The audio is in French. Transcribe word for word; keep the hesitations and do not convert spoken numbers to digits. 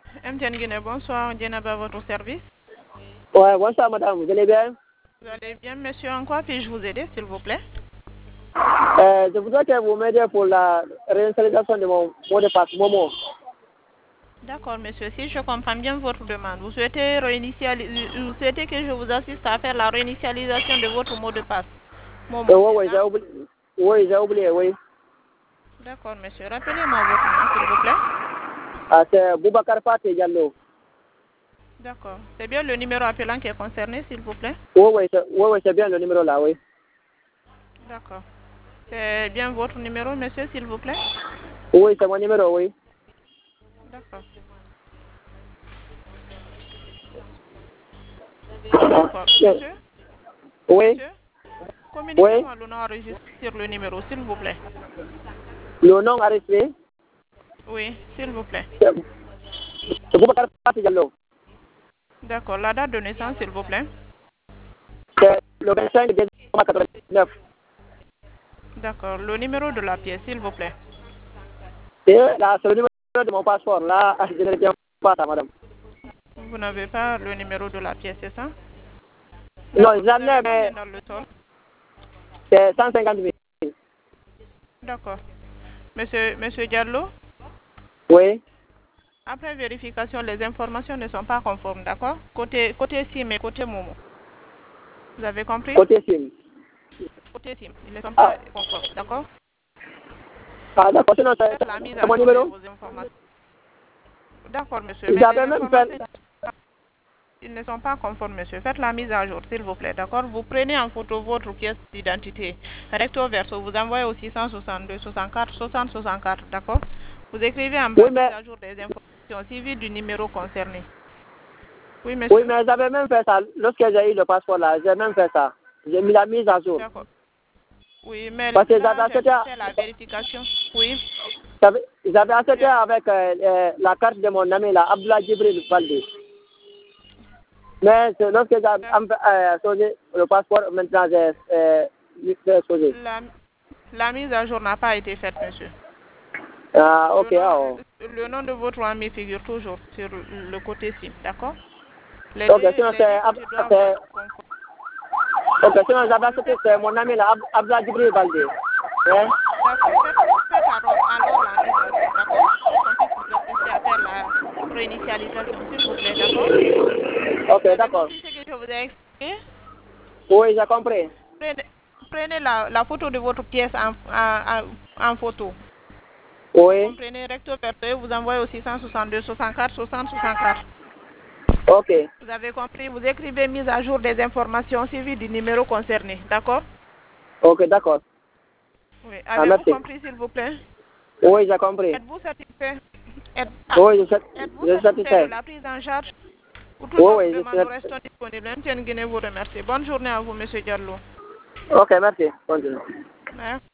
M T N Guinée, bonsoir, Djenaba à votre service. Ouais, bonsoir madame, vous allez bien? Vous allez bien, monsieur, en quoi puis-je vous aider, s'il vous plaît? euh, Je voudrais que vous m'aidiez pour la réinitialisation de mon mot de passe Momo. D'accord, monsieur, si je comprends bien votre demande, vous souhaitez réinitialiser, vous souhaitez que je vous assiste à faire la réinitialisation de votre mot de passe Momo, Euh, oui, c'est oui, ça? j'ai oublié. Oui, j'ai oublié, oui. D'accord, monsieur, rappelez-moi votre nom, s'il vous plaît. Ah, c'est Boubacar Faté Diallo. D'accord, c'est bien le numéro appelant qui est concerné, s'il vous plaît? Oui, oui, c'est oui, oui, c'est bien le numéro là, oui. D'accord. C'est bien votre numéro, monsieur, s'il vous plaît? Oui, c'est mon numéro, oui. D'accord. D'accord. Monsieur? Oui, Monsieur? oui. Communiquez-moi le nom enregistré sur le numéro, s'il vous plaît. Le nom arrêté, Oui, s'il vous plaît. c'est c'est Boubacar Faté Diallo. D'accord. La date de naissance, s'il vous plaît. C'est le vingt-cinq décembre quatre-vingt-dix-neuf. D'accord. Le numéro de la pièce, s'il vous plaît. C'est là, c'est le numéro de mon passeport. Là, je ne retiens pas ça, madame. Vous n'avez pas le numéro de la pièce, c'est ça? Non, D'accord. Vous j'en ai, avez combien mais dans le sol? c'est cent cinquante mille. D'accord. Monsieur, monsieur Diallo, Oui, après vérification, les informations ne sont pas conformes, d'accord? Côté, côté SIM et côté Momo. Vous avez compris? côté SIM. Côté SIM, ils ne sont Ah, pas conformes, d'accord? ah d'accord, sinon c'est Faites la mise c'est à mon jour de numéro. vos informations. D'accord, monsieur, mais les J'avais même fait. informations, ils ne sont pas conformes, monsieur. Faites la mise à jour, s'il vous plaît, d'accord? Vous prenez en photo votre pièce d'identité. Recto verso, vous envoyez au six cent soixante-deux soixante-quatre soixante soixante-quatre, d'accord? Vous écrivez en bas Oui, mise mais, à jour des informations suivies du numéro concerné. Oui, oui, monsieur? mais j'avais même fait ça. Lorsque j'ai eu le passeport là, j'ai même fait ça. J'ai mis la mise à jour. D'accord. Oui, mais Parce que j'avais là, j'ai accepté, fait la vérification. Oui. j'avais j'avais accepté J'ai- avec euh, euh, la carte de mon ami là, Abdullah Djibril Balde. Mais c'est lorsque j'ai euh, changé le passeport, maintenant j'ai euh, j'ai changé. La, la mise à jour n'a pas été faite, monsieur. Ah, Le ok, nom, ah, oh. le nom de votre ami figure toujours sur le côté SIM, d'accord? Les Ok, deux, sinon les deux c'est. côtés doivent c'est- être conformes. Ok, sinon j'avais Oui, accepté, faites, c'est mon ami là, Ab- Abdullah Djibril Balde. Hein? d'accord, faites, faites alors, alors la mise à jour, d'accord? Pour qu'on puisse vous assister à faire la réinitialisation, s'il vous plaît, d'accord? Ok, Vous avez d'accord. compris ce que je vous ai expliqué? Oui, j'ai compris. Prenez, prenez la, la photo de votre pièce en, en, en, en photo. Vous Oui, comprenez, recto verso, et vous envoyez au six cent soixante-deux soixante-quatre soixante soixante-quatre. ok. Vous avez compris, vous écrivez mise à jour des informations suivies du numéro concerné, d'accord? Ok, d'accord. Oui. Ah, Avez-vous merci. compris, s'il vous plaît? Oui, j'ai compris. Êtes-vous satisfait? Êtes- ah, Oui, je suis Êtes-vous je suis satisfait de satisfait. la prise en charge? Pour toute Oui, autre oui, je demande, suis nous restons disponibles. M T N Guinée vous remercie. Bonne journée à vous, monsieur Diallo. Ok, merci. Continue. Merci.